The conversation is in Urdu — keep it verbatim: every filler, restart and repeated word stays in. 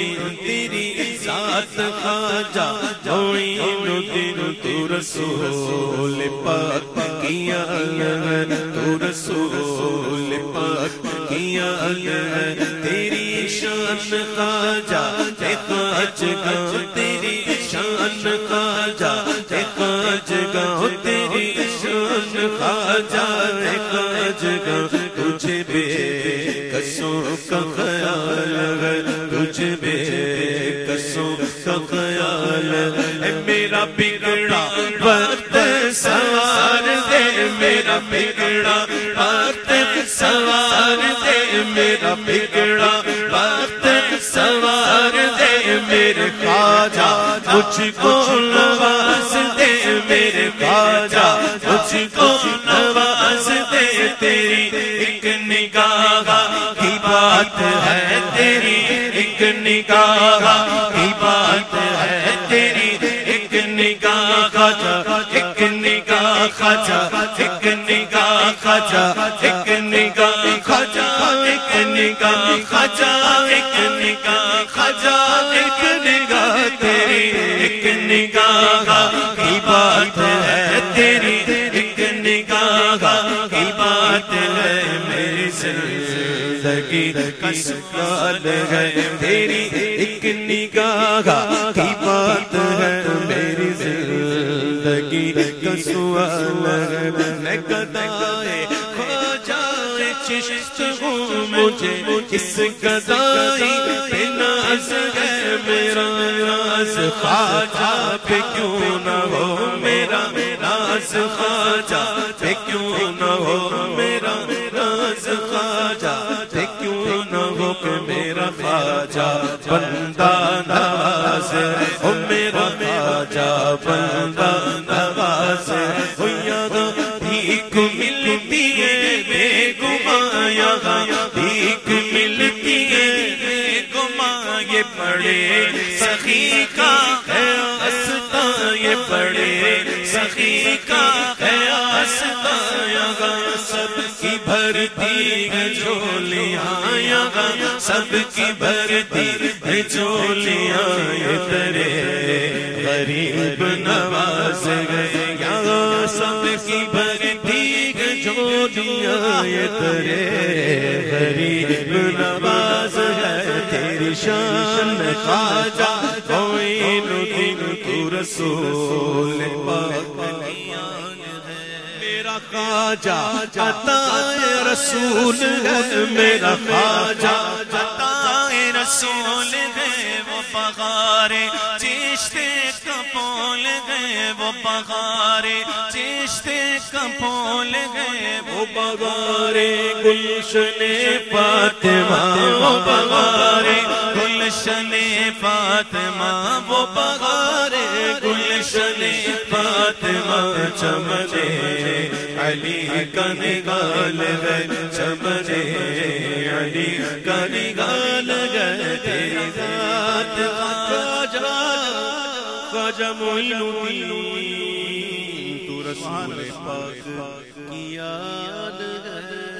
الدین تیری ذات خواجہ معین الدین تو رسول پاک کی آل تو رسول پاک کی آل تیری شان خواجہ خواج گاہ تیری شان خواجہ خواج گاہ تیری شان خواجہ خواج گاہ تجھے بے کسوں کا خیال ہے تجھے بے کسوں کا خیال ہے میرا بگڑا وقت سوار دے میرا بگڑا وقت سوار دے میرا بگڑا وقت سوار دے میرے خواجہ مجھ کو نواز دے میرے خواجہ مجھ کو نواز دے تیری ایک نگاہ کی بات ہے تیری ایک نگاہ کی بات ہے تیری ایک نگاہ خواجہ ایک نگاہ خواجہ ایک نگاہ خواجہ ایک نگاہ خواجہ ایک نگاہ خواجہ ایک نگاہ خواجہ ایک نگاہ تیری ایک نگاہ کی بات ہے تیری ایک نگاہ کی بات ہے میری زندگی کا سوال ہے تیری ایک نگاہ کی بات ہے میری زندگی کا سوال ہے میں گدائے خواجہ چشت ہوں مجھے اس گدائی پہ ناز ہے میرا ناز خواجہ پہ کیوں نہ ہو میرا ناز خواجہ پہ کیوں نہ ہو میرا ناز خواجہ پہ کیوں نہ ہو کہ میرا خواجہ بندہ نواز او میرا خواجہ بندہ نواز او یہاں بھیک ملتی ہے بے گماں یہاں بھیک ملتی ہے بے گماں یہ بڑے سخی کا ہے آستا یہ بڑے سخی کا ہے آستا یہاں سب کی بھرتی ہے جھولیاں یہاں سب کی بھرتی ہے جھولیاں یہ تیرے غریب نواز گئے یہاں سب کی بھرتی ہے جھولیاں یہ تیرے غریب نواز ہے تیری شان خواجہ معین الدین تو رسول پاک کی آن ہے میرا خواجہ عطائے رسول ہے میرا خواجہ عطائے رسول ہے وہ بغارے چشتے کا پول ہے وہ بغارے چشتے کا پول ہے وہ بغارے گلشن فاطمہ وہ بغارے گلشن فاطمہ وہ بغارے گلشن فاطمہ چمنے علی کا نگال ہے چمنے علی کا نگال ہے تیری ذات خواجہ خواجہ معین الدین تو رسول پاک کی یاد ہے